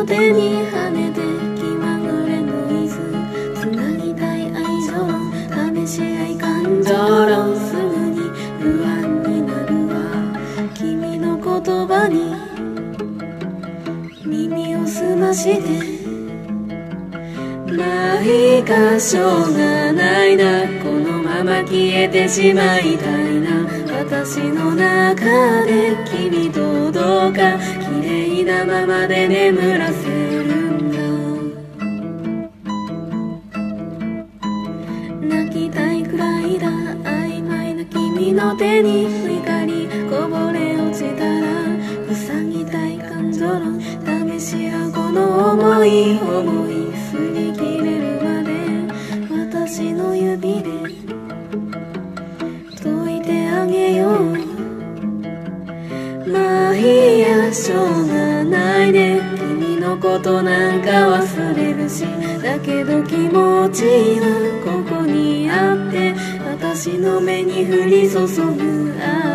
手に跳ねて気まぐれの伊豆つなぎたい愛情試し合い感情論すぐに不安になるわ君の言葉に耳を澄ましてないかしょうがないなこのまま消えてしまいたいな私の中で君とどうか綺麗なままで眠らせるんだ泣きたいくらいだ曖昧な君の手に光こぼれ落ちたら塞ぎたい感情論試し合うこの想い振り切れるまで私の指で解いてあげようまあいいやしょうがないね君のことなんか忘れるしだけど気持ちはここにあって私の目に降り注ぐ愛